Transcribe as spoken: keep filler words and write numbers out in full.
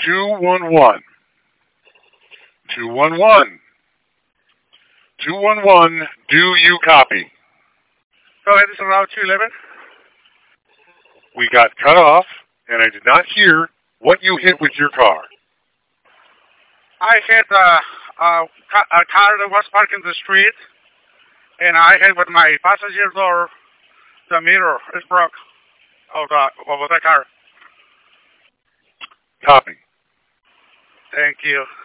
two one one. two one one. two one one, do you copy? Go ahead, this is Route two eleven. We got cut off, and I did not hear what you hit with your car. I hit uh, uh, a car that was parked in the street, and I hit with my passenger door. The mirror is broke of the of the car. Copy. Thank you.